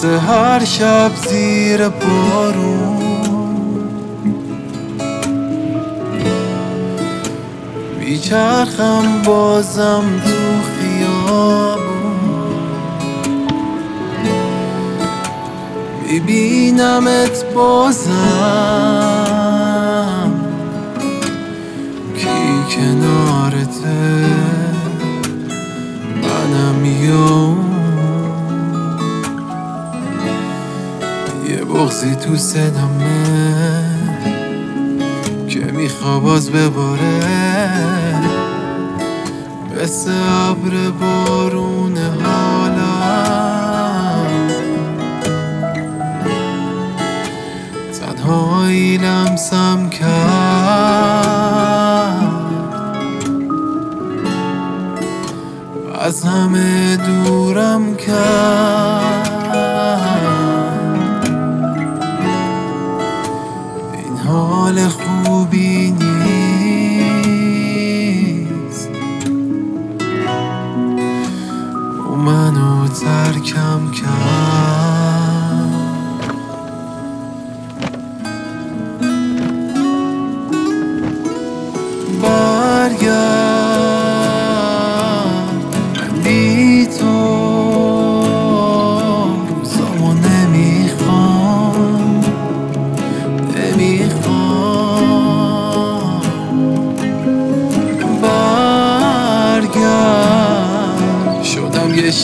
واسه هر شب زیر بارون میچرخم بازم تو خیابون، میبینمت بازم کی کنارته، منم یه بغضی تو صدامه که میخوا باز بباره، مثل ابر بارون حالم، تنهایی لمسم کرد، از همه دورم کرد. این حال خوبی نیست، او منو ترکم کرد. برگرد بی تو روزامو نمیخوام، برگرد شدم یه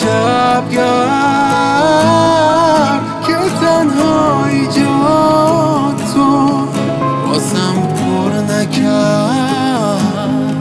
شبگرد که تنهایی جا تو بازم پر نکرد.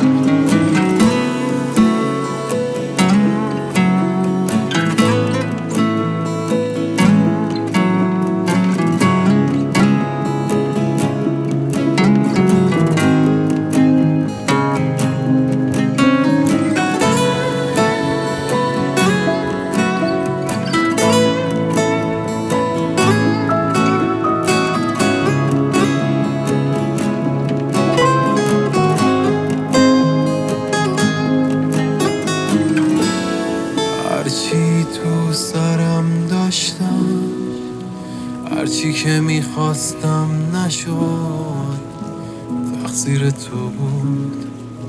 هرچی تو سرم داشتم، هرچی که میخواستم نشد، تقصیر تو بود،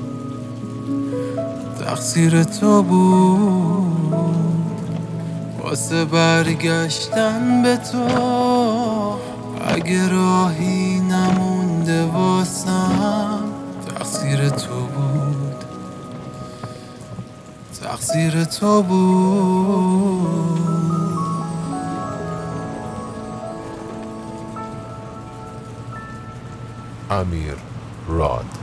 تقصیر تو بود. واسه برگشتن به تو اگه راهی نمونده واسم، تقصیر تو بود، تقصیر تو بود. امیر راد